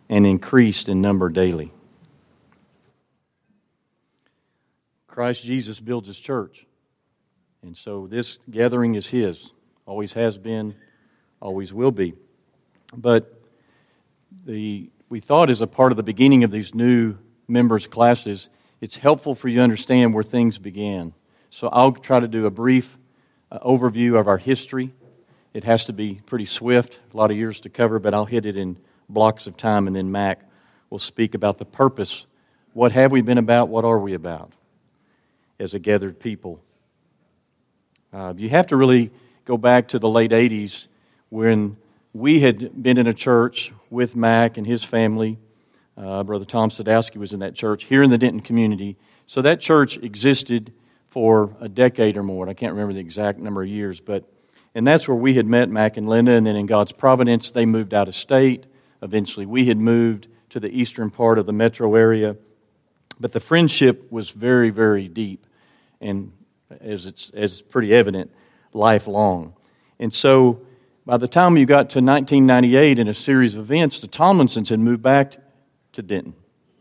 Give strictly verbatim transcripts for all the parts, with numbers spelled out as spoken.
and increased in number daily. Christ Jesus builds His church. And so this gathering is His. Always has been, always will be. But the we thought as a part of the beginning of these new members' classes, it's helpful for you to understand where things began. So I'll try to do a brief uh, overview of our history. It has to be pretty swift, a lot of years to cover, but I'll hit it in blocks of time, and then Mac will speak about the purpose. What have we been about? What are we about as a gathered people? Uh, you have to really go back to the late eighties when we had been in a church with Mac and his family. Uh, Brother Tom Sadowski was in that church here in the Denton community. So that church existed for a decade or more. And I can't remember the exact number of years, but and that's where we had met Mac and Linda, and then in God's providence, they moved out of state. Eventually, we had moved to the eastern part of the metro area. But the friendship was very, very deep, and as it's as pretty evident, lifelong. And so by the time you got to nineteen ninety-eight, in a series of events, the Tomlinsons had moved back to Denton.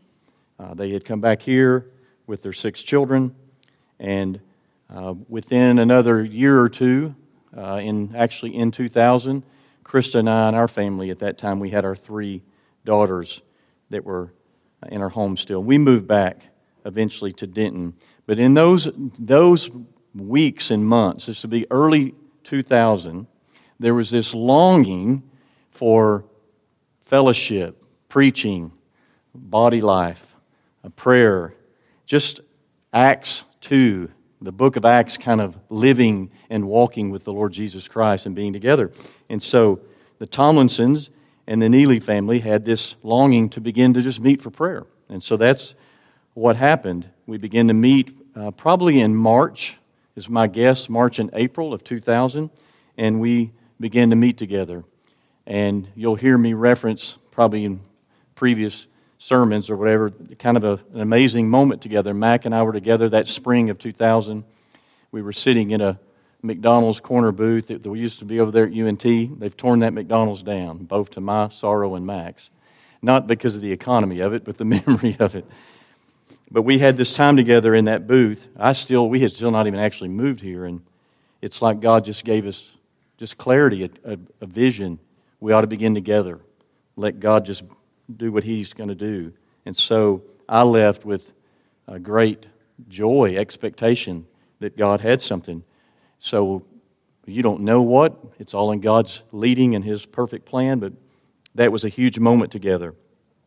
Uh, they had come back here with their six children, and uh, within another year or two, uh, in actually in two thousand, Krista and I and our family at that time, we had our three daughters that were in our home still. We moved back eventually to Denton. But in those those weeks and months, this would be early two thousand, there was this longing for fellowship, preaching, body life, a prayer, just Acts two, the book of Acts, kind of living and walking with the Lord Jesus Christ and being together. And so the Tomlinsons and the Neely family had this longing to begin to just meet for prayer. And so that's what happened. We began to meet uh, probably in March, is my guess, March and April of two thousand, and we began to meet together. And you'll hear me reference, probably in previous sermons or whatever, kind of a, an amazing moment together. Mac and I were together that spring of two thousand. We were sitting in a McDonald's corner booth that we used to be over there at U N T. They've torn that McDonald's down, both to my sorrow and Mac's. Not because of the economy of it, but the memory of it. But we had this time together in that booth. I still, we had still not even actually moved here, and it's like God just gave us just clarity, a, a, a vision. We ought to begin together. Let God just do what He's going to do. And so I left with a great joy, expectation that God had something. So you don't know what. It's all in God's leading and His perfect plan, but that was a huge moment together.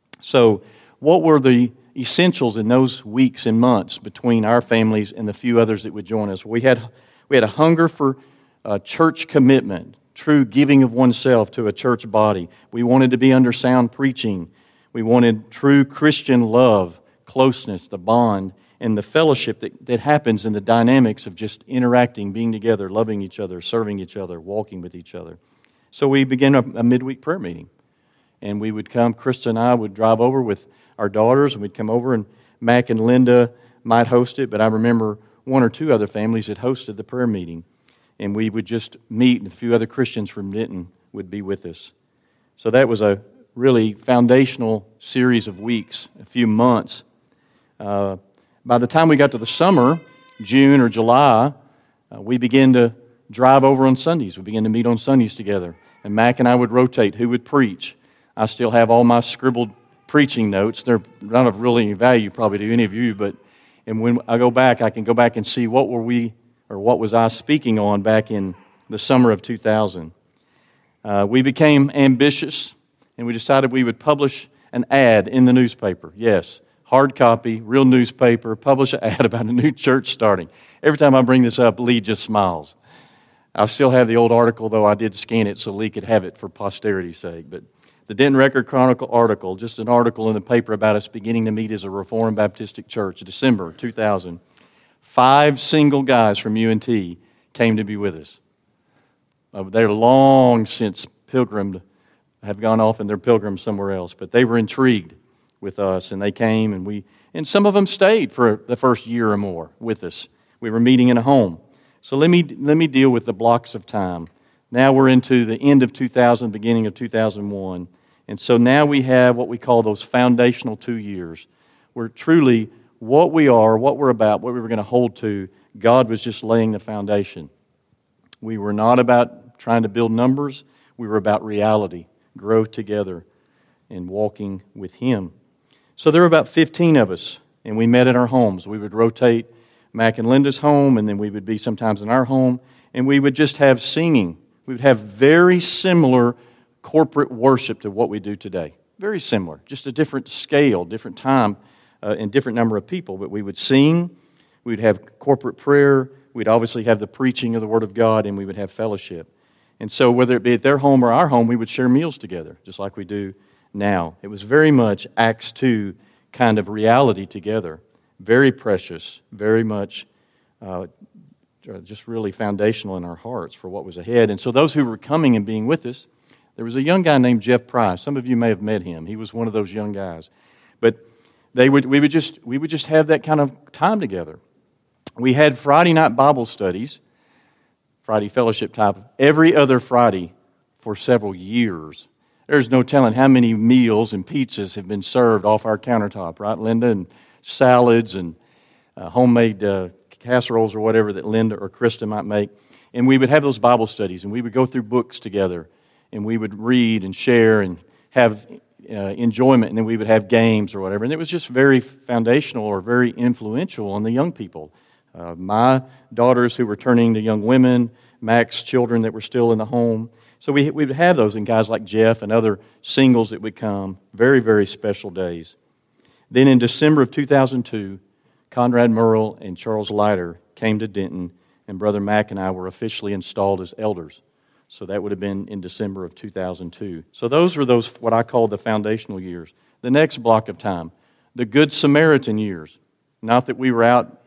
So what were the essentials in those weeks and months between our families and the few others that would join us? We had we had a hunger for uh, church commitment, true giving of oneself to a church body. We wanted to be under sound preaching. We wanted true Christian love, closeness, the bond, and the fellowship that, that happens in the dynamics of just interacting, being together, loving each other, serving each other, walking with each other. So we began a, a midweek prayer meeting. And we would come, Krista and I would drive over with our daughters, and we'd come over, and Mac and Linda might host it, but I remember one or two other families that hosted the prayer meeting. And we would just meet, and a few other Christians from Denton would be with us. So that was a really foundational series of weeks, a few months. Uh, by the time we got to the summer, June or July, uh, we began to drive over on Sundays. We began to meet on Sundays together. And Mac and I would rotate who would preach. I still have all my scribbled preaching notes. They're not of really any value probably to any of you, but and when I go back, I can go back and see what were we, or what was I speaking on back in the summer of two thousand. Uh, we became ambitious, and we decided we would publish an ad in the newspaper. Yes, hard copy, real newspaper, publish an ad about a new church starting. Every time I bring this up, Lee just smiles. I still have the old article, though I did scan it so Lee could have it for posterity's sake, but the Denton Record Chronicle article, just an article in the paper about us beginning to meet as a Reformed Baptistic Church, December two thousand. Five single guys from U N T came to be with us. Uh, they're long since pilgrimed, have gone off in their pilgrim somewhere else, but they were intrigued with us, and they came, and we, and some of them stayed for the first year or more with us. We were meeting in a home. So let me let me deal with the blocks of time. Now we're into the end of two thousand, beginning of two thousand one. And so now we have what we call those foundational two years, where truly what we are, what we're about, what we were going to hold to, God was just laying the foundation. We were not about trying to build numbers. We were about reality, growth together, and walking with Him. So there were about fifteen of us, and we met at our homes. We would rotate Mac and Linda's home, and then we would be sometimes in our home, and we would just have singing. We would have very similar corporate worship to what we do today. Very similar, just a different scale, different time, uh, and different number of people. But we would sing, we'd have corporate prayer, we'd obviously have the preaching of the Word of God, and we would have fellowship. And so whether it be at their home or our home, we would share meals together, just like we do now. It was very much Acts two kind of reality together. Very precious, very much uh, just really foundational in our hearts for what was ahead. And so those who were coming and being with us, there was a young guy named Jeff Price. Some of you may have met him. He was one of those young guys. But they would we would just we would just have that kind of time together. We had Friday night Bible studies, Friday fellowship type, every other Friday for several years. There's no telling how many meals and pizzas have been served off our countertop, right, Linda? And salads and uh, homemade uh, casseroles or whatever that Linda or Krista might make. And we would have those Bible studies, and we would go through books together, and we would read and share and have uh, enjoyment, and then we would have games or whatever. And it was just very foundational or very influential on the young people. Uh, my daughters who were turning to young women, Mac's children that were still in the home. So we, we would have those, and guys like Jeff and other singles that would come. Very, very special days. Then in December of two thousand two, Conrad Merle and Charles Leiter came to Denton, and Brother Mac and I were officially installed as elders. So that would have been in December of two thousand two. So those were those, what I call the foundational years. The next block of time, the Good Samaritan years. Not that we were out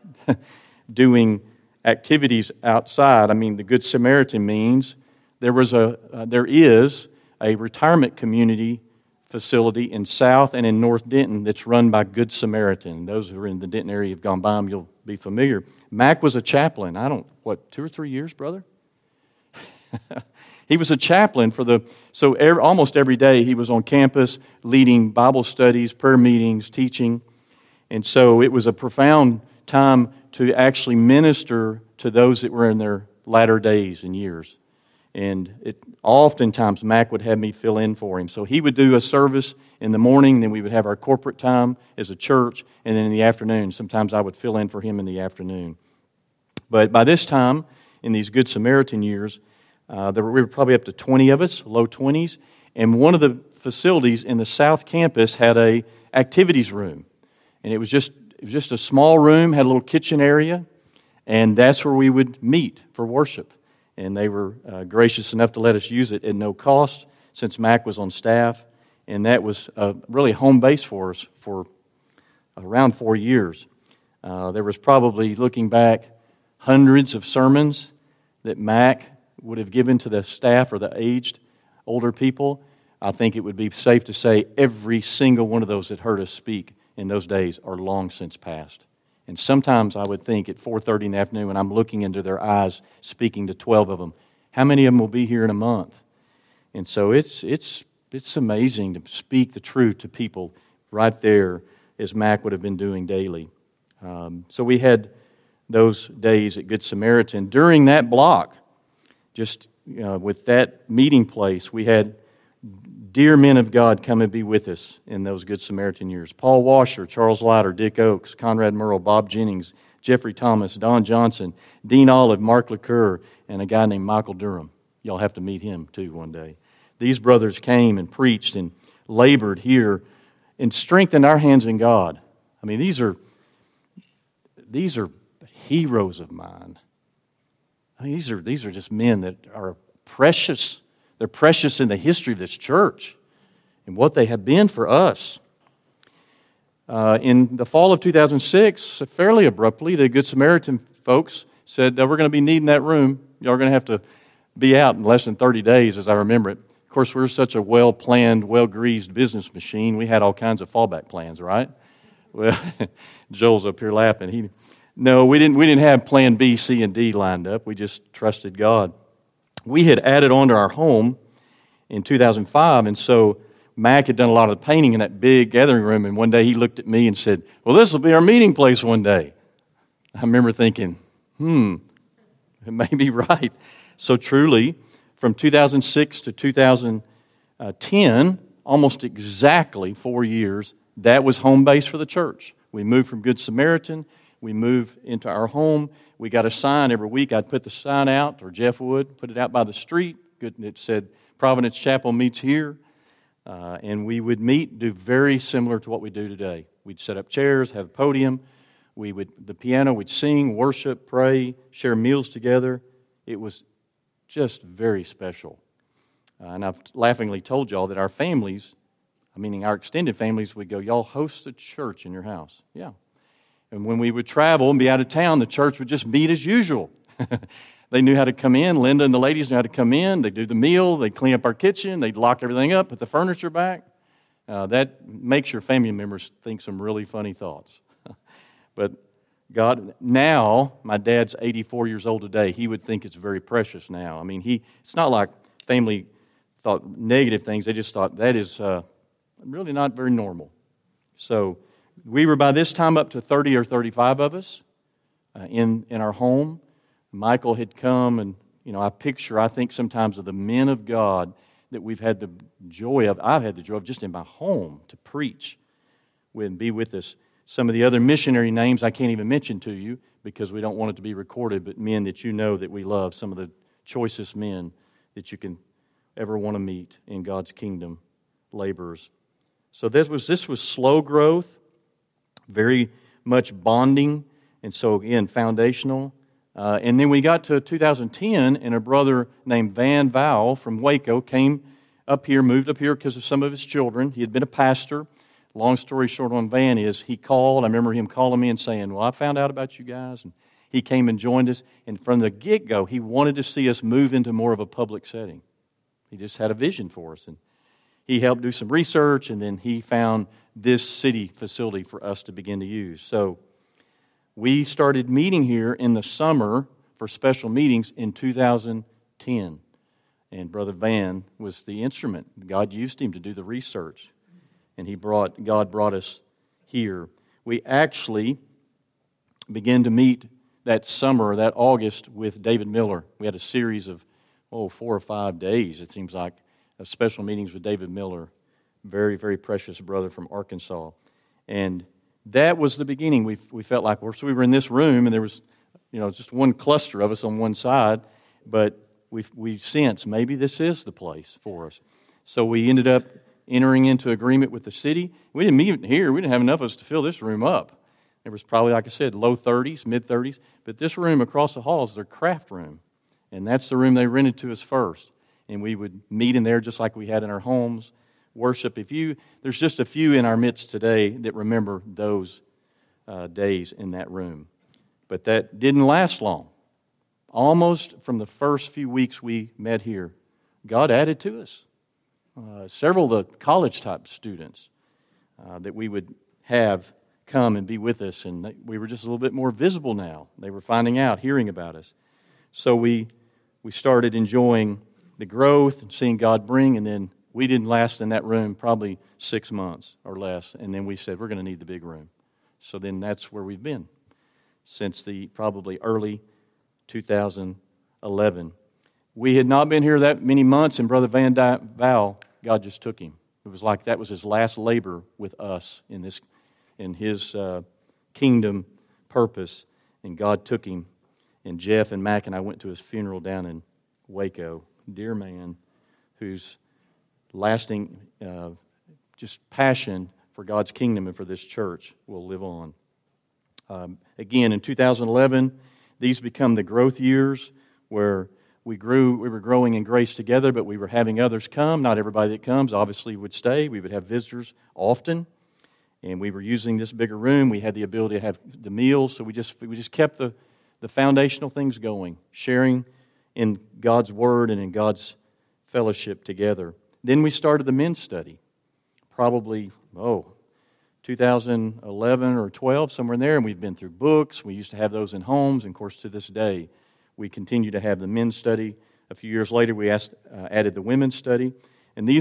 doing activities outside. I mean, the Good Samaritan means there was a, uh, there is a retirement community facility in South and in North Denton that's run by Good Samaritan. Those who are in the Denton area have gone by them, you'll be familiar. Mac was a chaplain. I don't, what, two or three years, brother? He was a chaplain for the, so every, almost every day he was on campus leading Bible studies, prayer meetings, teaching. And so it was a profound time to actually minister to those that were in their latter days and years. And it, oftentimes Mac would have me fill in for him. So he would do a service in the morning, then we would have our corporate time as a church, and then in the afternoon, sometimes I would fill in for him in the afternoon. But by this time, in these Good Samaritan years, uh, there were, we were probably up to twenty of us, low twenties, and one of the facilities in the South Campus had a activities room. And it was just it was just a small room, had a little kitchen area, and that's where we would meet for worship. And they were uh, gracious enough to let us use it at no cost since Mac was on staff. And that was uh, really home base for us for around four years. Uh, there was probably, looking back, hundreds of sermons that Mac would have given to the staff or the aged older people. I think it would be safe to say every single one of those that heard us speak in those days are long since past. And sometimes I would think at four thirty in the afternoon when I'm looking into their eyes, speaking to twelve of them, how many of them will be here in a month? And so it's it's it's amazing to speak the truth to people right there as Mac would have been doing daily. Um, so we had those days at Good Samaritan. During that block, just uh, with that meeting place, we had dear men of God come and be with us in those Good Samaritan years. Paul Washer, Charles Leiter, Dick Oakes, Conrad Merle, Bob Jennings, Jeffrey Thomas, Don Johnson, Dean Olive, Mark LeCoeur, and a guy named Michael Durham. Y'all have to meet him too one day. These brothers came and preached and labored here and strengthened our hands in God. I mean, these are these are heroes of mine. I mean, these are these are just men that are precious. They're precious in the history of this church and what they have been for us. Uh, in the fall of two thousand six, fairly abruptly, the Good Samaritan folks said, we're going to be needing that room. Y'all are going to have to be out in less than thirty days, as I remember it. Of course, we're such a well-planned, well-greased business machine. We had all kinds of fallback plans, right? Well, Joel's up here laughing. He, no, we didn't. We didn't have plan B, C, and D lined up. We just trusted God. We had added on to our home in two thousand five, and so Mac had done a lot of the painting in that big gathering room, and one day he looked at me and said, well, this will be our meeting place one day. I remember thinking, hmm, it may be right. So truly, from two thousand six to two thousand ten, almost exactly four years, that was home base for the church. We moved from Good Samaritan. We moved into our home. We got a sign every week. I'd put the sign out, or Jeff would, put it out by the street. It said, Providence Chapel meets here. Uh, and we would meet, do very similar to what we do today. We'd set up chairs, have a podium. We would, the piano, we'd sing, worship, pray, share meals together. It was just very special. Uh, and I've laughingly told y'all that our families, meaning our extended families, would go, y'all host a church in your house. Yeah. And when we would travel and be out of town, the church would just meet as usual. They knew how to come in. Linda and the ladies knew how to come in. They'd do the meal. They'd clean up our kitchen. They'd lock everything up, put the furniture back. Uh, that makes your family members think some really funny thoughts. But God, now, my dad's eighty-four years old today. He would think it's very precious now. I mean, he it's not like family thought negative things. They just thought that is uh, really not very normal. So we were by this time up to thirty or thirty-five of us uh, in, in our home. Michael had come, and you know, I picture, I think sometimes of the men of God that we've had the joy of, I've had the joy of just in my home to preach and be with us. Some of the other missionary names I can't even mention to you because we don't want it to be recorded, but men that you know that we love, some of the choicest men that you can ever want to meet in God's kingdom, laborers. So this was this was slow growth, very much bonding, and so again, foundational. Uh, and then we got to two thousand ten, and a brother named Van Val from Waco came up here, moved up here because of some of his children. He had been a pastor. Long story short on Van is he called. I remember him calling me and saying, well, I found out about you guys. And he came and joined us. And from the get-go, he wanted to see us move into more of a public setting. He just had a vision for us. And he helped do some research, and then he found this city facility for us to begin to use. So we started meeting here in the summer for special meetings in two thousand ten. And Brother Van was the instrument. God used him to do the research. And he brought God brought us here. We actually began to meet that summer, that August, with David Miller. We had a series of, oh, four or five days, it seems like, of special meetings with David Miller. Very, very precious brother from Arkansas. And that was the beginning. We we felt like we're, so we were in this room, and there was, you know, just one cluster of us on one side, but we we sensed maybe this is the place for us. So we ended up entering into agreement with the city. We didn't meet here. We didn't have enough of us to fill this room up. There was probably, like I said, low thirties, mid thirties, but this room across the hall is their craft room, and that's the room they rented to us first. And we would meet in there just like we had in our homes. Worship. If you, there's just a few in our midst today that remember those uh, days in that room. But that didn't last long. Almost from the first few weeks we met here, God added to us. Uh, several of the college-type students uh, that we would have come and be with us, and they, we were just a little bit more visible now. They were finding out, hearing about us. So we we started enjoying the growth and seeing God bring, and then we didn't last in that room probably six months or less, and then we said, we're going to need the big room. So then that's where we've been since the probably early two thousand eleven. We had not been here that many months, and Brother Van Val, God just took him. It was like that was his last labor with us in this, in his uh, kingdom purpose, and God took him. And Jeff and Mac and I went to his funeral down in Waco. Dear man, whose lasting uh, just passion for God's kingdom and for this church will live on. Um, again, in two thousand eleven, these become the growth years where we grew. We were growing in grace together, but we were having others come. Not everybody that comes obviously would stay. We would have visitors often, and we were using this bigger room. We had the ability to have the meals, so we just we just kept the the foundational things going, sharing in God's Word and in God's fellowship together. Then we started the men's study, probably, oh, two thousand eleven or twelve, somewhere in there, and we've been through books. We used to have those in homes, and of course, to this day, we continue to have the men's study. A few years later, we asked, uh, added the women's study, and these were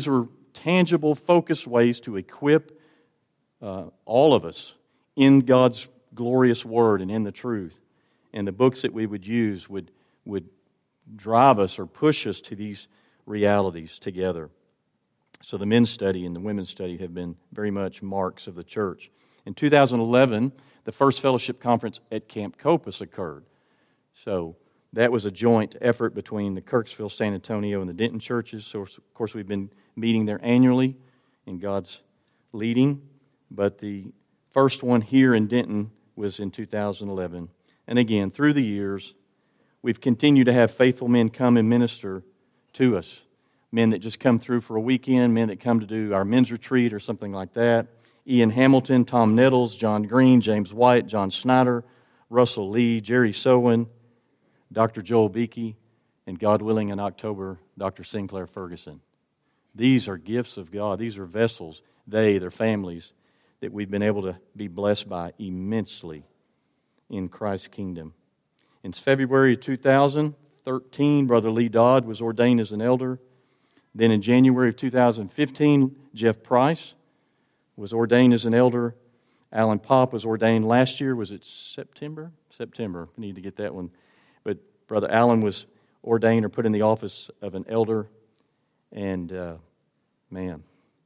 tangible, focused ways to equip uh, all of us in God's glorious Word and in the truth. And the books that we would use would, would drive us or push us to these realities together. So the men's study and the women's study have been very much marks of the church. In two thousand eleven, the first fellowship conference at Camp Copus occurred. So that was a joint effort between the Kirksville, San Antonio, and the Denton churches. So, of course, we've been meeting there annually in God's leading. But the first one here in Denton was in two thousand eleven. And again, through the years, we've continued to have faithful men come and minister to us. Men that just come through for a weekend, men that come to do our men's retreat or something like that. Ian Hamilton, Tom Nettles, John Green, James White, John Snyder, Russell Lee, Jerry Sowen, Doctor Joel Beakey, and God willing in October, Doctor Sinclair Ferguson. These are gifts of God. These are vessels, they, their families, that we've been able to be blessed by immensely in Christ's kingdom. In February of two thousand thirteen, Brother Lee Dodd was ordained as an elder. Then in January of two thousand fifteen, Jeff Price was ordained as an elder. Alan Pop was ordained last year. Was it September? September. I need to get that one. But Brother Alan was ordained or put in the office of an elder. And, uh, man,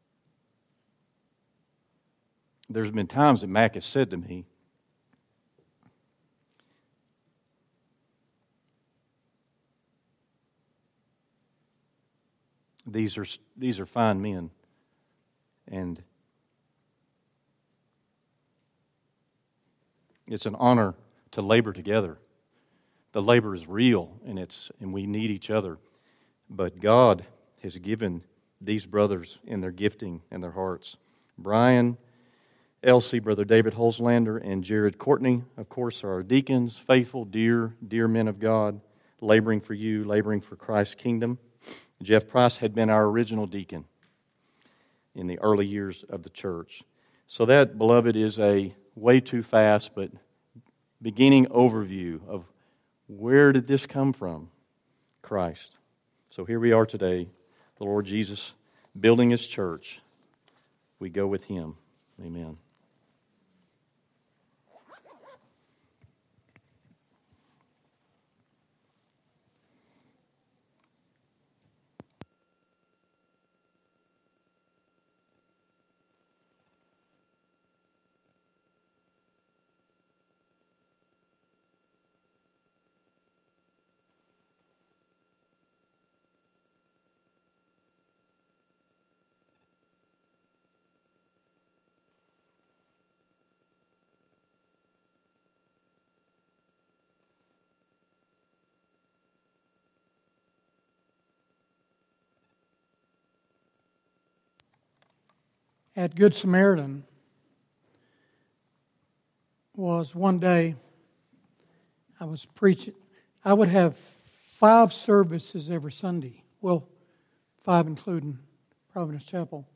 there's been times that Mac has said to me, These are these are fine men, and it's an honor to labor together. The labor is real, and it's and we need each other. But God has given these brothers in their gifting and their hearts. Brian, Elsie, Brother David Holzlander, and Jared Courtney, of course, are our deacons, faithful, dear, dear men of God, laboring for you, laboring for Christ's kingdom. Jeff Price had been our original deacon in the early years of the church. So that, beloved, is a way too fast, but beginning overview of where did this come from? Christ. So here we are today, the Lord Jesus building His church. We go with Him. Amen. At Good Samaritan was one day I was preaching. I would have five services every Sunday. Well, five including Providence Chapel.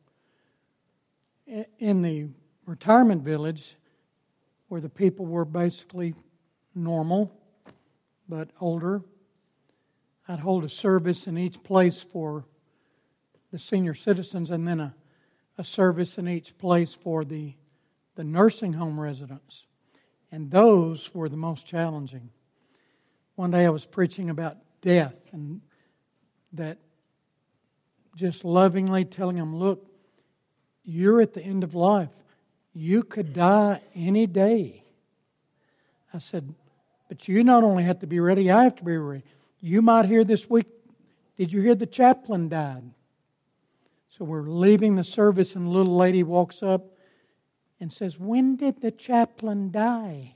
In the retirement village, where the people were basically normal but older, I'd hold a service in each place for the senior citizens and then a a service in each place for the, the nursing home residents. And those were the most challenging. One day I was preaching about death and that just lovingly telling them, look, you're at the end of life. You could die any day. I said, but you not only have to be ready, I have to be ready. You might hear this week, did you hear the chaplain died? So we're leaving the service and a little lady walks up and says, when did the chaplain die?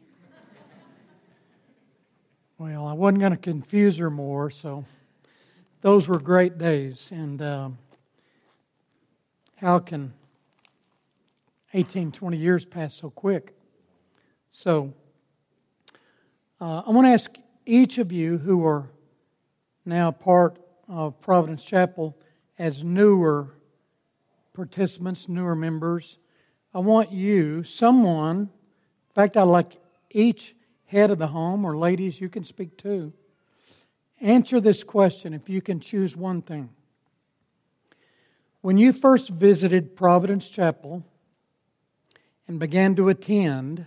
Well, I wasn't going to confuse her more, so those were great days. And um, how can eighteen, twenty years pass so quick? So uh, I want to ask each of you who are now part of Providence Chapel as newer participants, newer members, I want you, someone, in fact, I'd like each head of the home, or ladies, you can speak too, answer this question if you can choose one thing. When you first visited Providence Chapel and began to attend,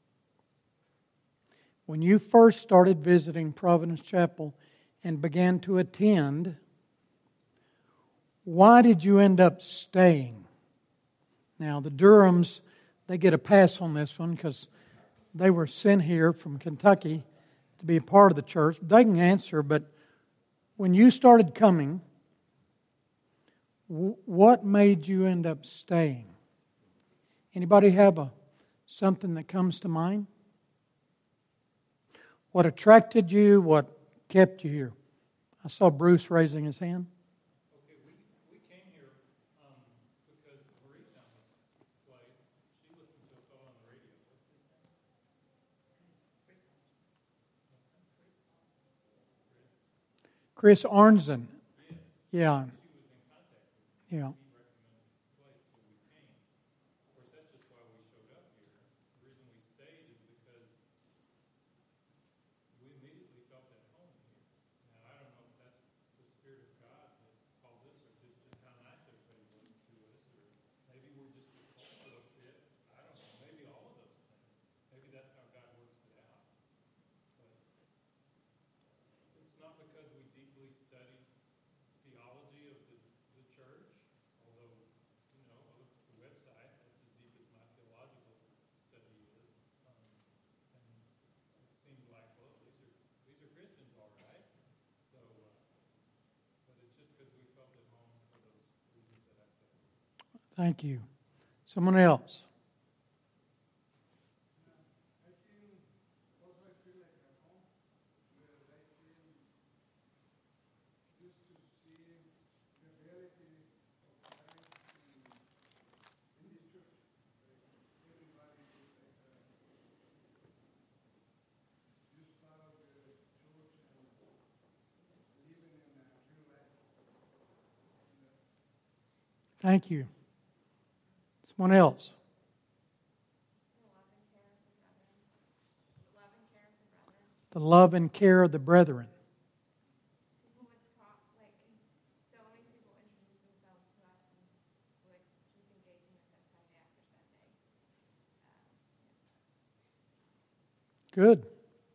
when you first started visiting Providence Chapel and began to attend, why did you end up staying? Now, the Durhams, they get a pass on this one because they were sent here from Kentucky to be a part of the church. They can answer, but when you started coming, w- what made you end up staying? Anybody have a something that comes to mind? What attracted you? What kept you here? I saw Bruce raising his hand. Okay, we, we came here um, because Marie found this place. She listened to us all on the radio. Chris Arnzen. Yeah. She was in contact with us. Yeah. He recommended this place, so we came. Of course, that's just why we showed up here. The reason we stayed is because we immediately felt at home here. Now, I don't know if that's the Spirit of God that called us, or just, just how nice everybody was to us, or maybe we're just a cultural fit. I don't know. Maybe all of those things. Maybe that's how God works it out. But it's not because we deeply study theology of the, the church, although, you know, I looked at the website, that's as deep as my theological study is. Um, and it seemed like, well, these are these are Christians, all right. So, uh, but it's just because we felt at home for those reasons that I said. Thank you. Someone else. Thank you. Someone else. The love and care of the brethren. People would talk, like, so many people introduced themselves to us and would keep engaging with us Sunday after Sunday. Um, Good.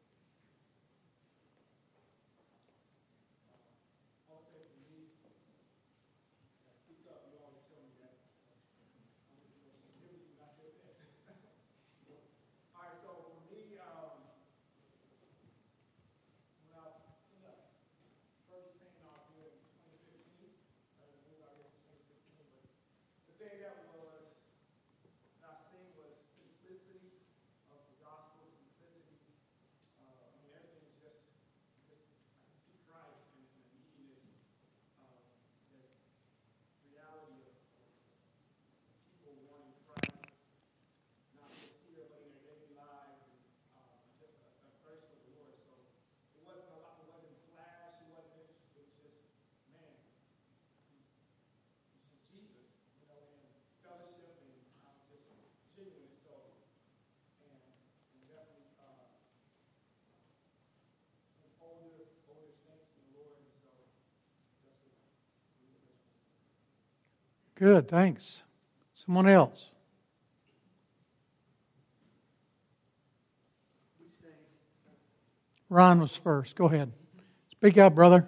All right, so for me, um, when I when I first came out here in twenty fifteen, I moved out here in twenty sixteen, but the thing that was that I seen was simplicity of the gospel, simplicity. Uh, I mean, everything is just, just I can see Christ and, and the neediness, uh, the reality of, of people wanting Christ, not just here but in their daily lives, and uh, just a, a thirst for the Lord. So it wasn't a lot. It wasn't flash. It wasn't. It was just, man, he's, he's just Jesus, you know, and fellowship and um, just genuine. So and, and definitely uh, older older saints in the Lord, and so that's what. Good, thanks. Someone else. Ron was first. Go ahead. Speak up, brother.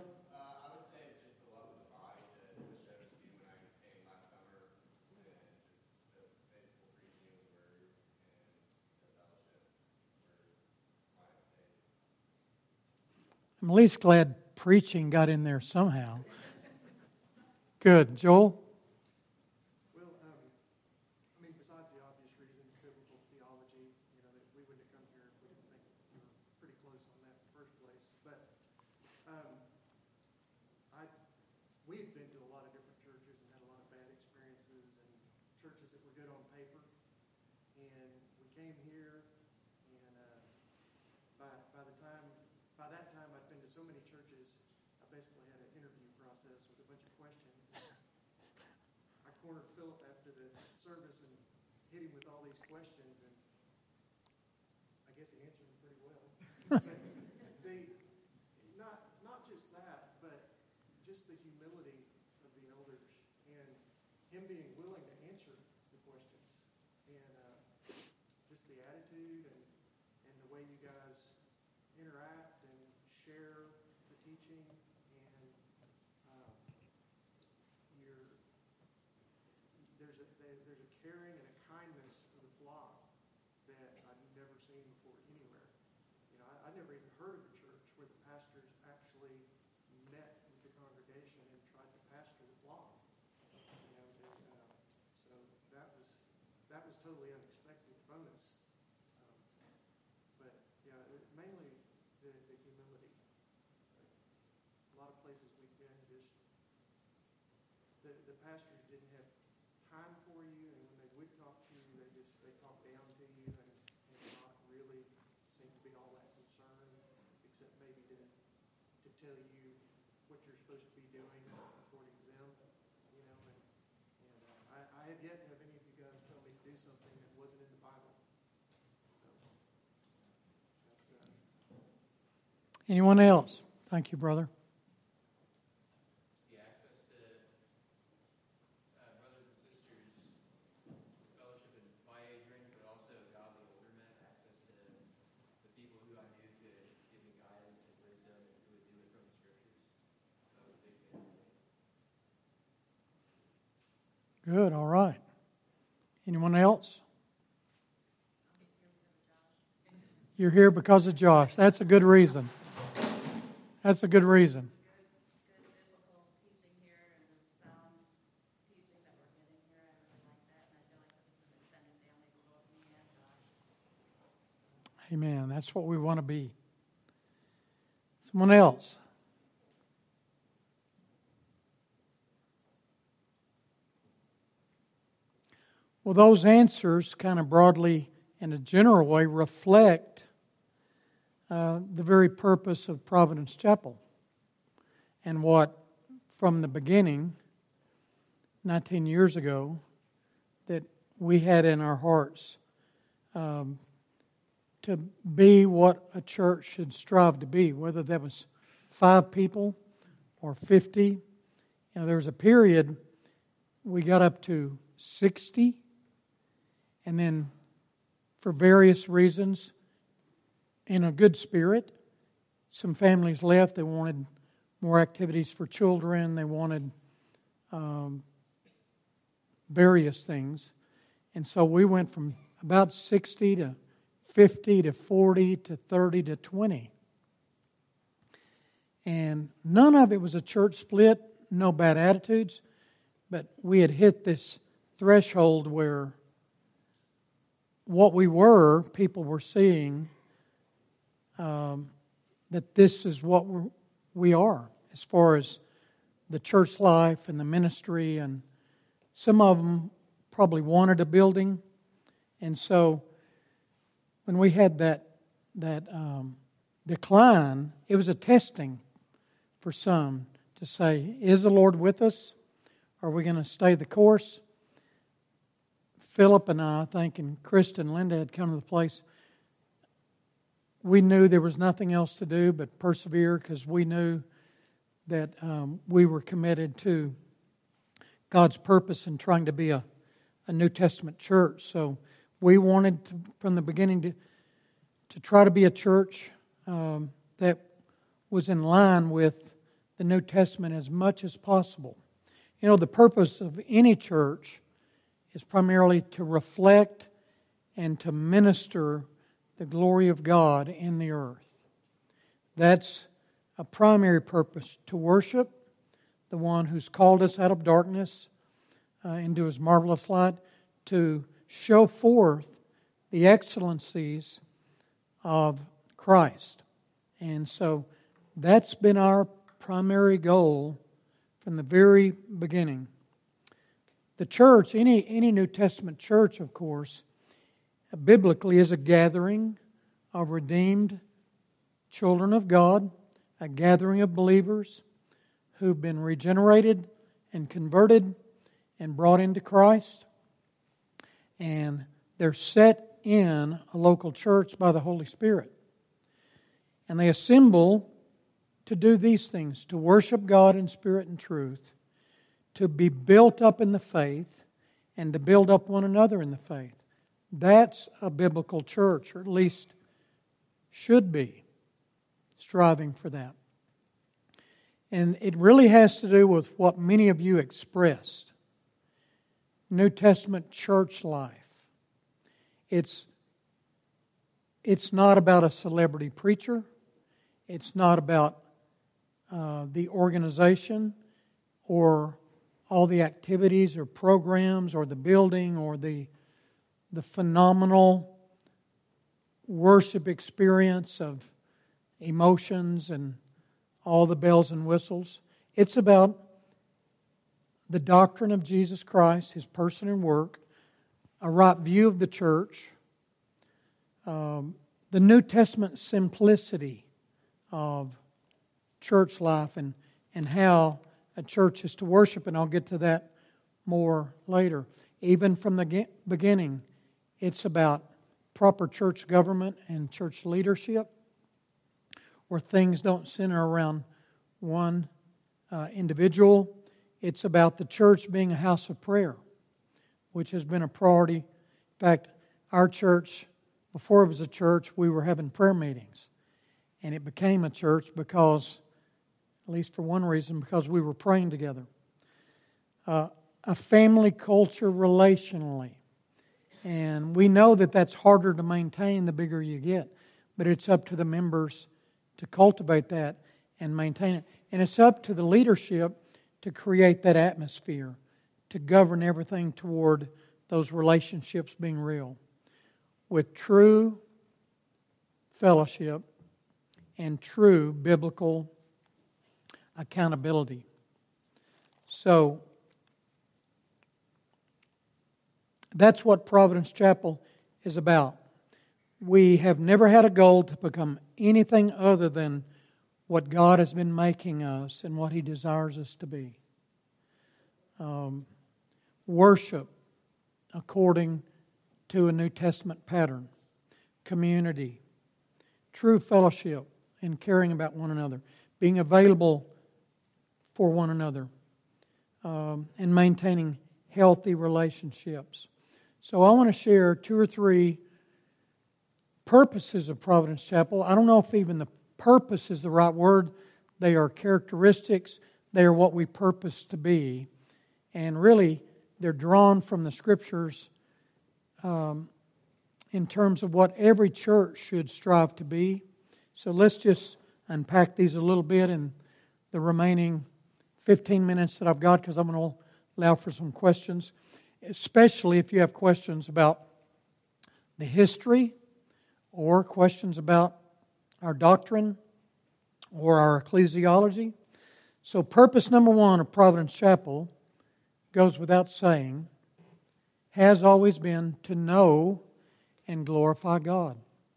I'm at least glad preaching got in there somehow. Good. Joel? Well, um, I mean, besides the obvious reasons, biblical theology, you know, that we wouldn't have come here if we didn't think we were pretty close on that in the first place. But um, I, we had been to a lot of different churches and had a lot of bad experiences and churches that were good on paper. And we came here, and uh, by by the time by that time I'd been to so many churches, I basically had an interview process with a bunch of questions. I cornered Philip after the service and hit him with all these questions, and I guess he answered them pretty well. they, not not just that, but just the humility of the elders and him being willing to answer the questions, and uh, just the attitude and, and the way you guys interact and share the teaching, and uh, you're, there's a there- there's a caring and a kindness for the flock that I've never seen before anywhere. You know, I, I never even heard of a church where the pastors actually met with the congregation and tried to pastor the flock. You know, and, uh, so that was that was totally unexpected from us. Um, but yeah, it, mainly the, the humility. A lot of places we've been, just the the pastors didn't have time for you, and when they would talk to you, they just they talk down to you and, and not really seem to be all that concerned, except maybe to to tell you what you're supposed to be doing according to them, you know. And, and uh, I, I have yet to have any of you guys tell me to do something that wasn't in the Bible. So that's uh, Anyone else? Thank you, brother. The access to uh, brothers and sisters, fellowship in my age range, but also godly older men, access to the people who I knew could give me guidance and wisdom and who would do it from the scriptures. That was a big thing for me. Good, all right. Anyone else? You're here because of Josh. That's a good reason. That's a good reason. good biblical teaching here and the sound teaching that we're getting here. I really like that, and I feel like this is an extended family for both me and Josh. Amen. That's what we want to be. Someone else? Well, those answers kind of broadly, in a general way, reflect uh, the very purpose of Providence Chapel and what, from the beginning, nineteen years ago, that we had in our hearts um, to be what a church should strive to be, whether that was five people or fifty. You know, there was a period we got up to sixty, and then for various reasons, in a good spirit, some families left. They wanted more activities for children. They wanted um, various things. And so we went from about sixty to fifty to forty to thirty to twenty. And none of it was a church split, no bad attitudes, but we had hit this threshold where what we were, people were seeing um, that this is what we're, we are as far as the church life and the ministry. And some of them probably wanted a building. And so when we had that, that um, decline, it was a testing for some to say, is the Lord with us? Are we going to stay the course? Philip and I, I think, and Krista and Linda had come to the place. We knew there was nothing else to do but persevere, because we knew that um, we were committed to God's purpose in trying to be a, a New Testament church. So we wanted to, from the beginning to, to try to be a church um, that was in line with the New Testament as much as possible. You know, the purpose of any church is primarily to reflect and to minister the glory of God in the earth. That's a primary purpose, to worship the one who's called us out of darkness uh, into His marvelous light, to show forth the excellencies of Christ. And so that's been our primary goal from the very beginning. The church, any, any New Testament church, of course, biblically is a gathering of redeemed children of God, a gathering of believers who've been regenerated and converted and brought into Christ. And they're set in a local church by the Holy Spirit. And they assemble to do these things, to worship God in spirit and truth, to be built up in the faith and to build up one another in the faith. That's a biblical church, or at least should be striving for that. And it really has to do with what many of you expressed. New Testament church life. It's, it's not about a celebrity preacher. It's not about uh, the organization or all the activities or programs or the building or the, the phenomenal worship experience of emotions and all the bells and whistles. It's about the doctrine of Jesus Christ, His person and work, a right view of the church, um, the New Testament simplicity of church life and, and how a church is to worship, and I'll get to that more later. Even from the beginning, it's about proper church government and church leadership, where things don't center around one uh, individual. It's about the church being a house of prayer, which has been a priority. In fact, our church, before it was a church, we were having prayer meetings. And it became a church because, at least for one reason, because we were praying together. Uh, a family culture relationally. And we know that that's harder to maintain the bigger you get. But it's up to the members to cultivate that and maintain it. And it's up to the leadership to create that atmosphere, to govern everything toward those relationships being real, with true fellowship and true biblical accountability. So, that's what Providence Chapel is about. We have never had a goal to become anything other than what God has been making us and what He desires us to be. Um, worship according to a New Testament pattern. Community. True fellowship and caring about one another. Being available for one another. Um, and maintaining healthy relationships. So I want to share two or three purposes of Providence Chapel. I don't know if even the purpose is the right word. They are characteristics. They are what we purpose to be. And really, they're drawn from the Scriptures um, in terms of what every church should strive to be. So let's just unpack these a little bit in the remaining fifteen minutes that I've got, because I'm going to allow for some questions, especially if you have questions about the history or questions about our doctrine or our ecclesiology. So purpose number one of Providence Chapel, goes without saying, has always been to know and glorify God.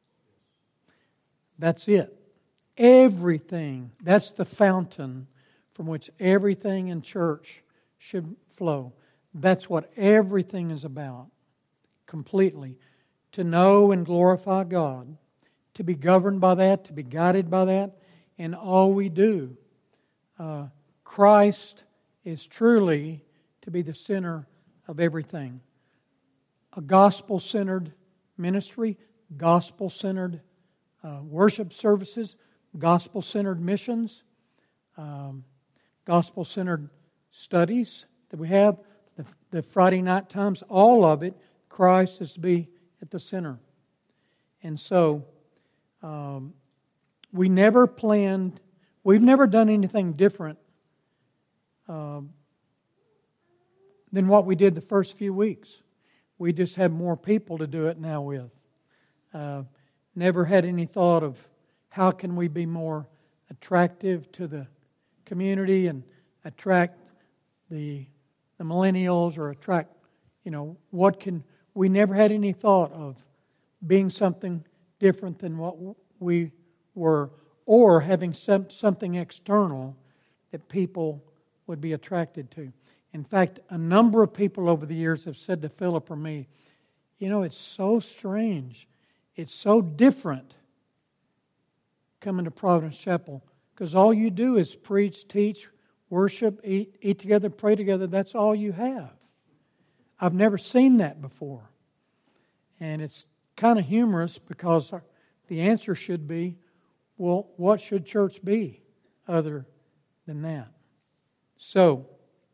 That's it. Everything, that's the fountain from which everything in church should flow. That's what everything is about, completely. To know and glorify God, to be governed by that, to be guided by that, in all we do. Uh, Christ is truly to be the center of everything. A gospel-centered ministry, gospel-centered uh, worship services, gospel-centered missions, um, gospel-centered studies that we have, the, the Friday night times, all of it, Christ is to be at the center. And so, um, we never planned, we've never done anything different uh, than what we did the first few weeks. We just have more people to do it now with. Uh, never had any thought of how can we be more attractive to the community and attract the, the millennials, or attract, you know, what can, we never had any thought of being something different than what we were, or having some, something external that people would be attracted to. In fact, a number of people over the years have said to Philip or me, you know, it's so strange, it's so different coming to Providence Chapel, because all you do is preach, teach, worship, eat, eat together, pray together, that's all you have. I've never seen that before. And it's kind of humorous because the answer should be, well, what should church be other than that? So,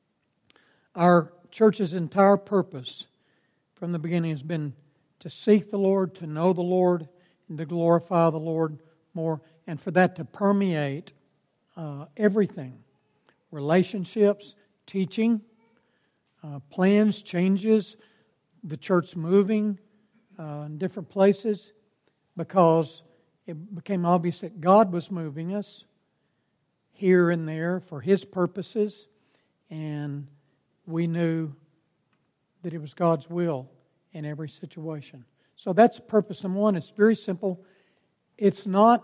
our church's entire purpose from the beginning has been to seek the Lord, to know the Lord, and to glorify the Lord more, and for that to permeate uh, everything. Relationships, teaching, uh, plans, changes, the church moving uh, in different places, because it became obvious that God was moving us here and there for His purposes, and we knew that it was God's will in every situation. So that's purpose number one. It's very simple. It's not,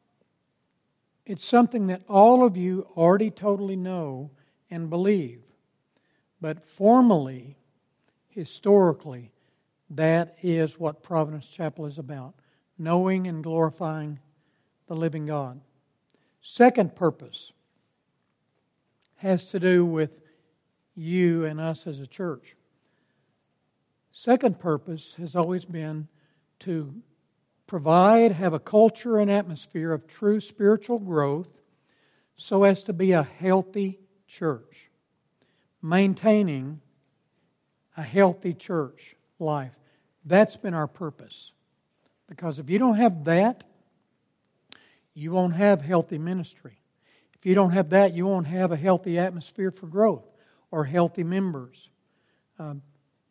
it's something that all of you already totally know and believe. But formally, historically, that is what Providence Chapel is about. Knowing and glorifying the living God. Second purpose has to do with you and us as a church. Second purpose has always been to provide, have a culture and atmosphere of true spiritual growth so as to be a healthy church. Maintaining a healthy church life. That's been our purpose. Because if you don't have that, you won't have healthy ministry. If you don't have that, you won't have a healthy atmosphere for growth or healthy members. Um,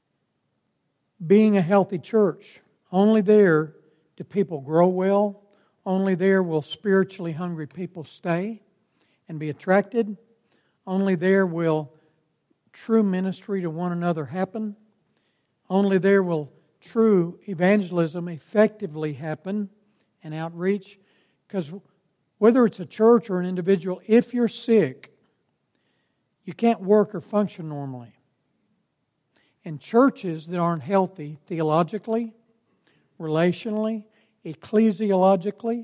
being a healthy church, only there do people grow well. Only there will spiritually hungry people stay and be attracted. Only there will true ministry to one another happen. Only there will true evangelism effectively happen and outreach. Because whether it's a church or an individual, if you're sick, you can't work or function normally. And churches that aren't healthy theologically, relationally, ecclesiologically,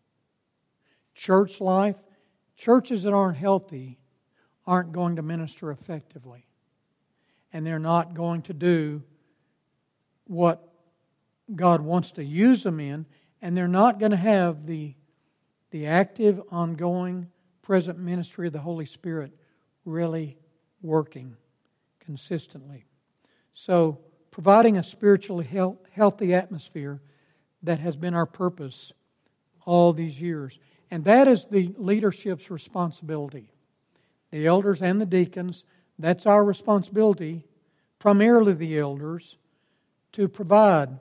church life, churches that aren't healthy aren't going to minister effectively. And they're not going to do what God wants to use them in, and they're not going to have the, the active, ongoing, present ministry of the Holy Spirit really working consistently. So, providing a spiritually health, healthy atmosphere, that has been our purpose all these years. And that is the leadership's responsibility. The elders and the deacons, that's our responsibility, primarily the elders, to provide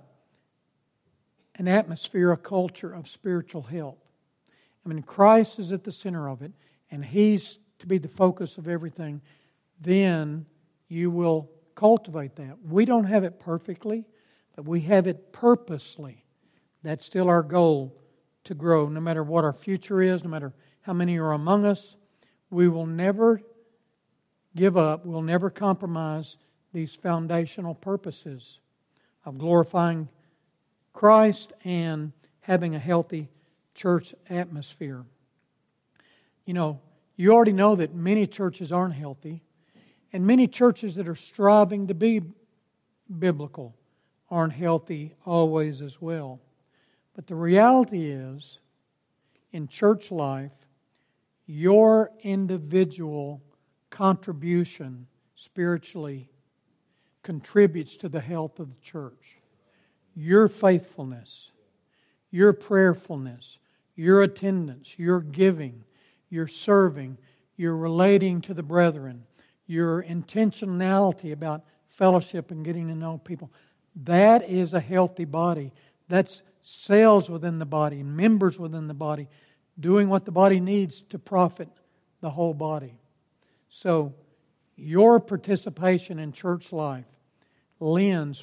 an atmosphere, a culture of spiritual health. I mean, Christ is at the center of it, and He's to be the focus of everything. Then you will cultivate that. We don't have it perfectly, but we have it purposely. That's still our goal, to grow. No matter what our future is, no matter how many are among us, we will never give up, we'll never compromise these foundational purposes of glorifying Christ and having a healthy church atmosphere. You know, you already know that many churches aren't healthy, and many churches that are striving to be biblical aren't healthy always as well. But the reality is, in church life, your individual contribution spiritually contributes to the health of the church. Your faithfulness, your prayerfulness, your attendance, your giving, your serving, your relating to the brethren, your intentionality about fellowship and getting to know people. That is a healthy body. That's cells within the body, members within the body, doing what the body needs to profit the whole body. So, your participation in church life lends,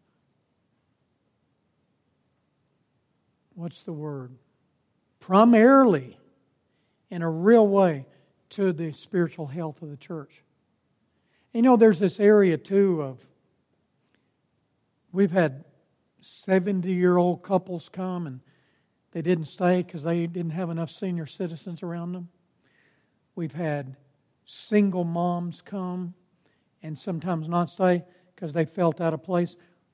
what's the word? Primarily, in a real way, to the spiritual health of the church. You know, there's this area too of, we've had seventy-year-old couples come and they didn't stay because they didn't have enough senior citizens around them. We've had single moms come and sometimes not stay because they felt out of place.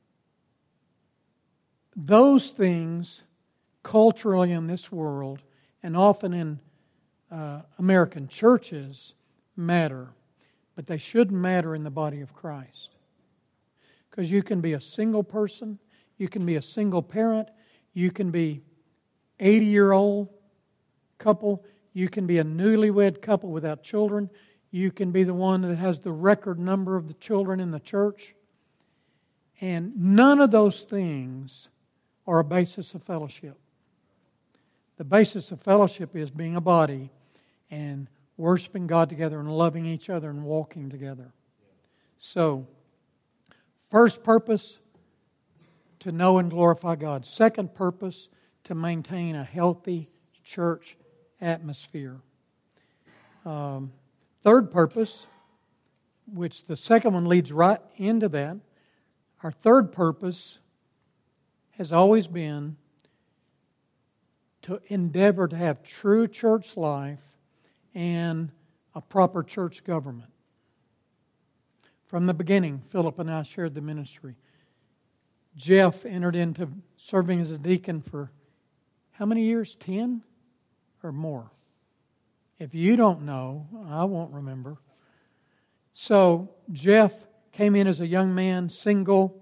Those things culturally in this world and often in uh, American churches matter, but they shouldn't matter in the body of Christ. Because you can be a single person, you can be a single parent, you can be eighty-year-old couple, you can be a newlywed couple without children, you can be the one that has the record number of the children in the church. And none of those things are a basis of fellowship. The basis of fellowship is being a body and worshiping God together and loving each other and walking together. So, first purpose, to know and glorify God. Second purpose, to maintain a healthy church atmosphere. Um, third purpose, which the second one leads right into that, our third purpose has always been to endeavor to have true church life and a proper church government. From the beginning, Philip and I shared the ministry. Jeff entered into serving as a deacon for how many years? Ten or more? If you don't know, I won't remember. So Jeff came in as a young man, single,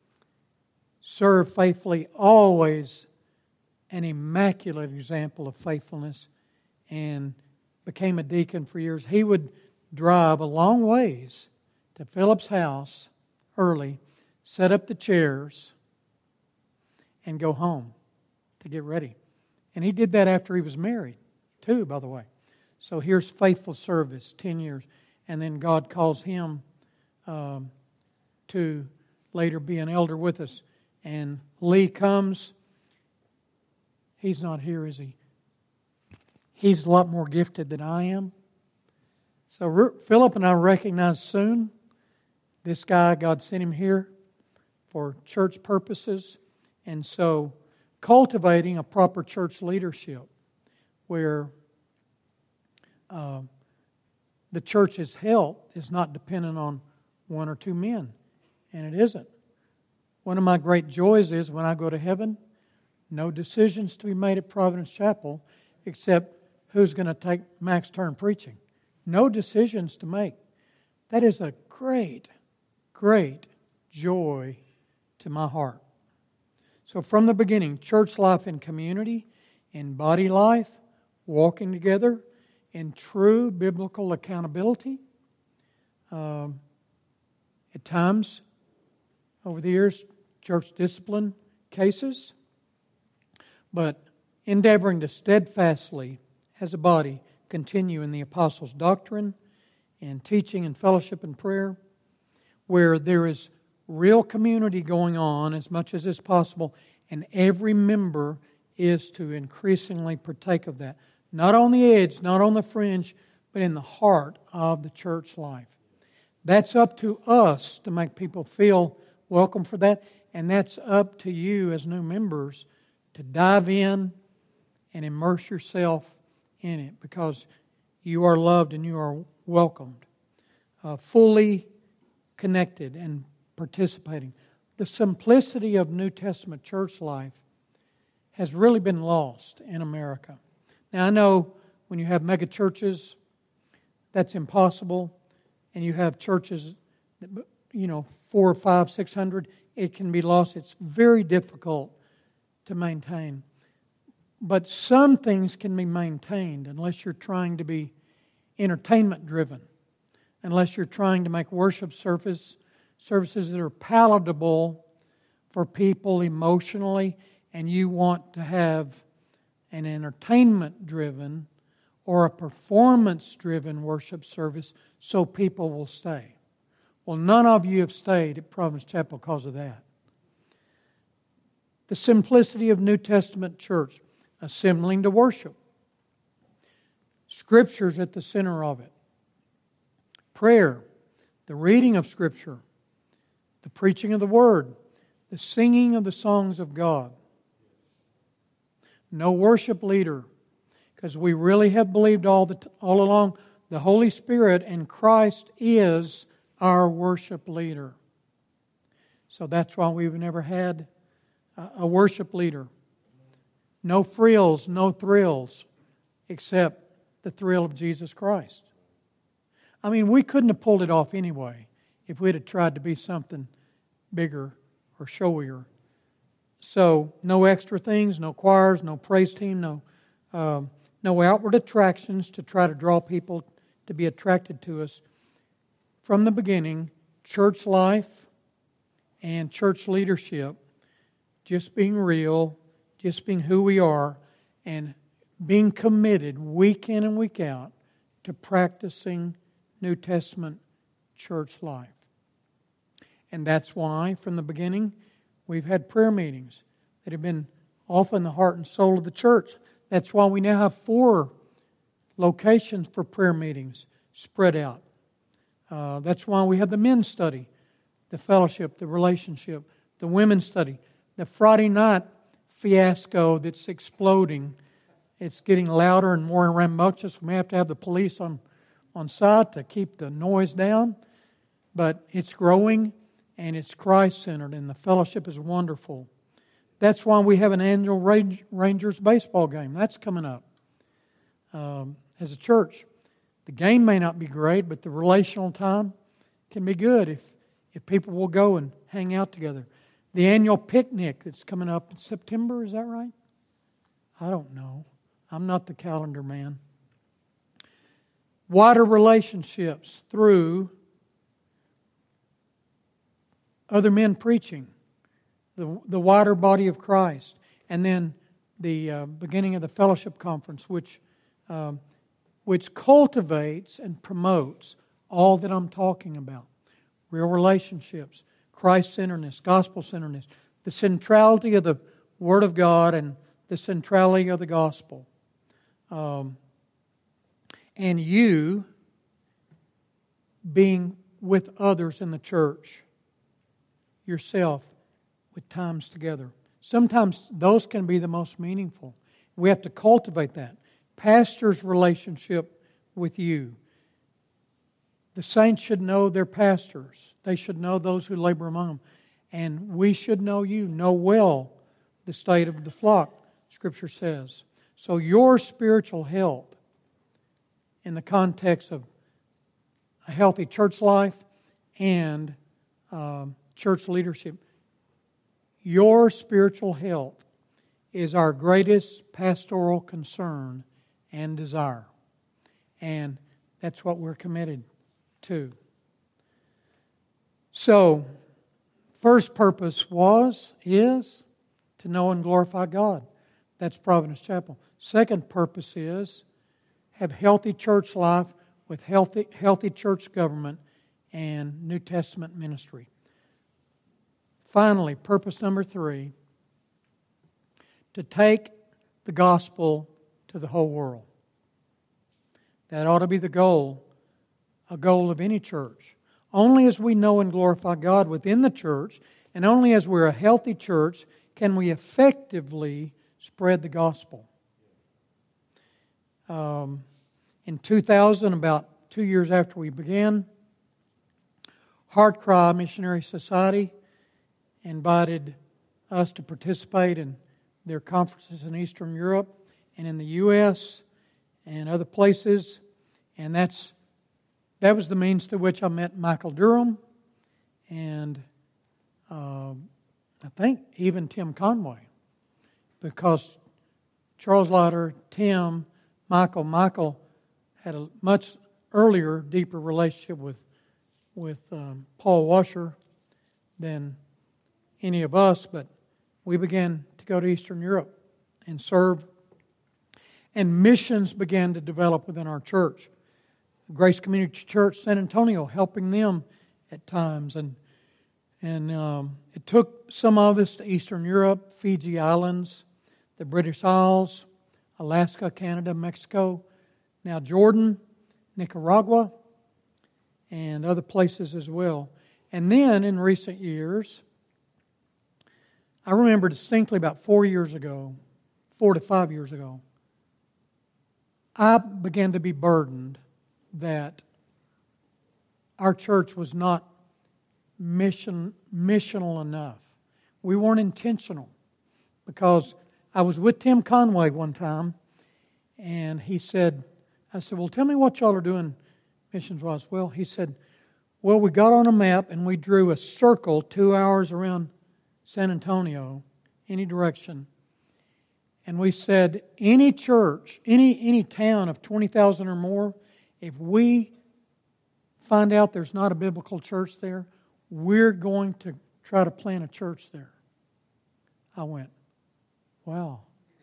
served faithfully, always an immaculate example of faithfulness, and became a deacon for years. He would drive a long ways to Philip's house early, set up the chairs, and go home to get ready. And he did that after he was married, too, by the way. So here's faithful service, ten years. And then God calls him um, to later be an elder with us. And Lee comes. He's not here, is he? He's a lot more gifted than I am. So Philip and I recognized soon this guy, God sent him here for church purposes. And so cultivating a proper church leadership where uh, the church's health is not dependent on one or two men. And it isn't. One of my great joys is when I go to heaven, no decisions to be made at Providence Chapel except who's going to take Mac's turn preaching. No decisions to make. That is a great, great joy to my heart. So from the beginning, church life and community, in body life, walking together, in true biblical accountability. Um, at times, over the years, church discipline cases. But endeavoring to steadfastly, as a body, continue in the apostles' doctrine and teaching and fellowship and prayer, where there is real community going on as much as is possible, and every member is to increasingly partake of that. Not on the edge, not on the fringe, but in the heart of the church life. That's up to us to make people feel welcome for that, and that's up to you as new members to dive in and immerse yourself in it, because you are loved and you are welcomed, uh, fully connected and participating. The simplicity of New Testament church life has really been lost in America. Now, I know when you have mega churches, that's impossible, and you have churches, that, you know, four or five, six hundred, it can be lost. It's very difficult to maintain. But some things can be maintained unless you're trying to be entertainment driven, unless you're trying to make worship service, services that are palatable for people emotionally, and you want to have an entertainment-driven or a performance-driven worship service so people will stay. Well, none of you have stayed at Providence Chapel because of that. The simplicity of New Testament church, assembling to worship. Scripture's at the center of it. Prayer, the reading of Scripture, the preaching of the Word, the singing of the songs of God. No worship leader, because we really have believed all the all along The Holy Spirit and Christ is our worship leader. So that's why we've never had a worship leader. No frills, no thrills, except the thrill of Jesus Christ. I mean, we couldn't have pulled it off anyway if we'd have tried to be something bigger or showier. So, no extra things, no choirs, no praise team, no um, no outward attractions to try to draw people to be attracted to us. From the beginning, church life and church leadership, just being real, just being who we are, and being committed week in and week out to practicing New Testament church life. And that's why, from the beginning, we've had prayer meetings that have been often the heart and soul of the church. That's why we now have four locations for prayer meetings spread out. Uh, that's why we have the men's study, the fellowship, the relationship, the women's study, the Friday night fiasco that's exploding. It's getting louder and more rambunctious. We may have to have the police on, on site to keep the noise down. But it's growing and it's Christ-centered and the fellowship is wonderful. That's why we have an annual Rangers baseball game. That's coming up. Um, as a church, the game may not be great, but the relational time can be good if, if people will go and hang out together. The annual picnic that's coming up in September, is that right? I don't know. I'm not the calendar man. Wider relationships through other men preaching, the, the wider body of Christ, and then the uh, beginning of the fellowship conference, which um, which cultivates and promotes all that I'm talking about. Real relationships, Christ-centeredness, gospel-centeredness, the centrality of the Word of God and the centrality of the gospel. Um, and you being with others in the church, yourself, with times together. Sometimes those can be the most meaningful. We have to cultivate that. Pastor's relationship with you. The saints should know their pastors. They should know those who labor among them. And we should know you, know well the state of the flock, Scripture says. So your spiritual health in the context of a healthy church life and um, church leadership, your spiritual health is our greatest pastoral concern and desire. And that's what we're committed to. So, first purpose was, is, to know and glorify God. That's Providence Chapel. Second purpose is, have healthy church life with healthy, healthy church government and New Testament ministry. Finally, purpose number three, to take the gospel to the whole world. That ought to be the goal, a goal of any church. Only as we know and glorify God within the church, and only as we're a healthy church, can we effectively spread the gospel. Um, in two thousand, about two years after we began, Heart Cry Missionary Society invited us to participate in their conferences in Eastern Europe and in the U S and other places. And that's that was the means through which I met Michael Durham and uh, I think even Tim Conway. Because Charles Lauder, Tim, Michael, Michael had a much earlier, deeper relationship with, with um, Paul Washer than any of us, but we began to go to Eastern Europe and serve. And missions began to develop within our church. Grace Community Church San Antonio, helping them at times. And and um, it took some of us to Eastern Europe, Fiji Islands, the British Isles, Alaska, Canada, Mexico, now Jordan, Nicaragua, and other places as well. And then in recent years, I remember distinctly about four years ago, four to five years ago, I began to be burdened that our church was not mission missional enough. We weren't intentional, because I was with Tim Conway one time, and he said, I said, well, tell me what y'all are doing missions-wise. Well, he said, well, we got on a map and we drew a circle two hours around San Antonio, any direction. And we said, any church, any any town of twenty thousand or more, if we find out there's not a biblical church there, we're going to try to plant a church there. I went, wow.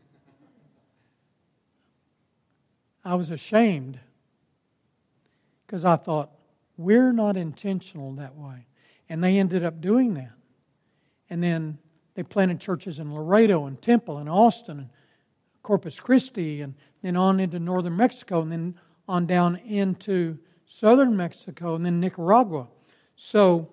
I was ashamed, because I thought, we're not intentional that way. And they ended up doing that. And then they planted churches in Laredo and Temple and Austin and Corpus Christi, and then on into northern Mexico, and then on down into southern Mexico, and then Nicaragua. So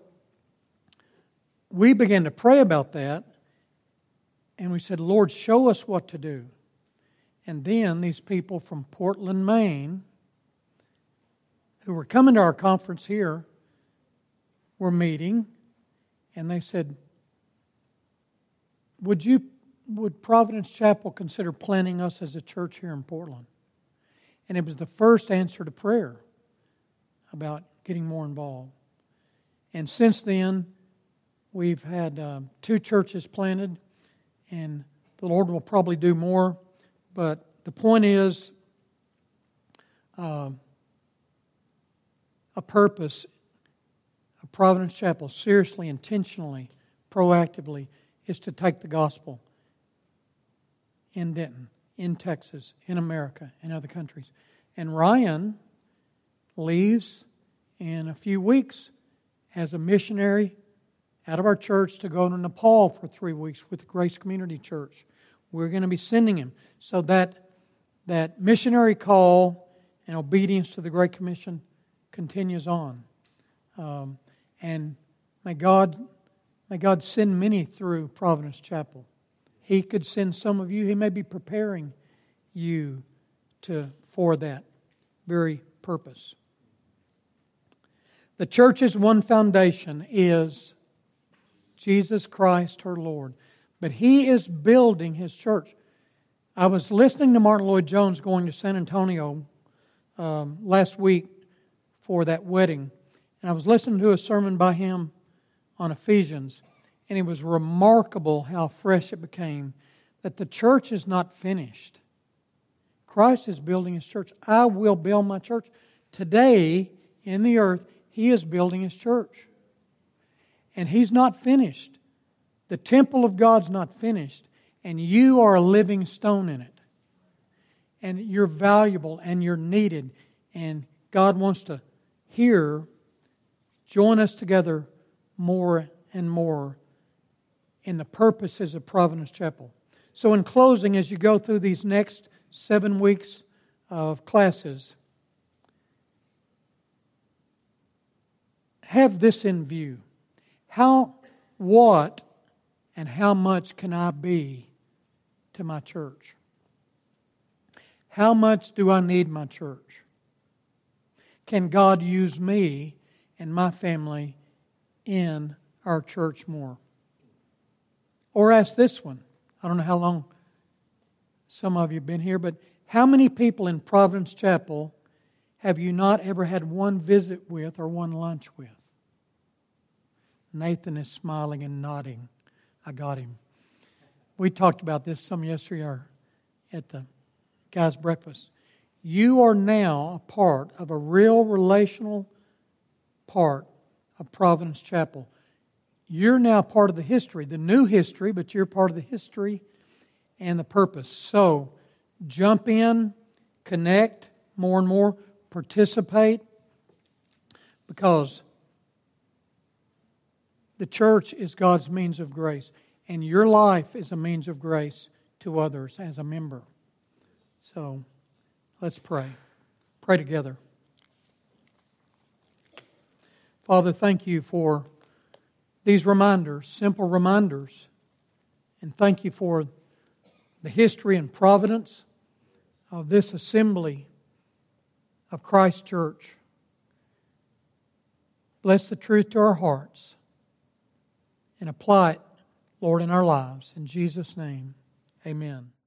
we began to pray about that, and we said, Lord, show us what to do. And then these people from Portland, Maine, who were coming to our conference here, were meeting, and they said, would you, would Providence Chapel consider planting us as a church here in Portland? And it was the first answer to prayer about getting more involved. And since then, we've had uh, two churches planted, and the Lord will probably do more. But the point is, uh, a purpose of Providence Chapel, seriously, intentionally, proactively, is to take the gospel in Denton, in Texas, in America, in other countries. And Ryan leaves in a few weeks as a missionary out of our church to go to Nepal for three weeks with the Grace Community Church. We're going to be sending him. So that, that missionary call and obedience to the Great Commission continues on. Um, and may God, may God send many through Providence Chapel. He could send some of you. He may be preparing you to for that very purpose. The church's one foundation is Jesus Christ, her Lord. But He is building His church. I was listening to Martin Lloyd-Jones going to San Antonio um, last week for that wedding. And I was listening to a sermon by him on Ephesians. And it was remarkable how fresh it became. That the church is not finished. Christ is building His church. I will build my church. Today, in the earth, He is building His church. And He's not finished. The temple of God's not finished. And you are a living stone in it. And you're valuable and you're needed. And God wants to here join us together more and more in the purposes of Providence Chapel. So in closing, as you go through these next seven weeks of classes, have this in view. How, what, and how much can I be to my church? How much do I need my church? Can God use me and my family in our church more? Or ask this one. I don't know how long some of you have been here, but how many people in Providence Chapel have you not ever had one visit with or one lunch with? Nathan is smiling and nodding. I got him. We talked about this some yesterday at the guys' breakfast. You are now a part of a real relational part of Providence Chapel. You're now part of the history, the new history, but you're part of the history and the purpose. So, jump in, connect more and more, participate, because the church is God's means of grace, and your life is a means of grace to others as a member. So, let's pray. Pray together. Father, thank you for these reminders, simple reminders. And thank you for the history and providence of this assembly of Christ Church. Bless the truth to our hearts and apply it, Lord, in our lives. In Jesus' name, amen.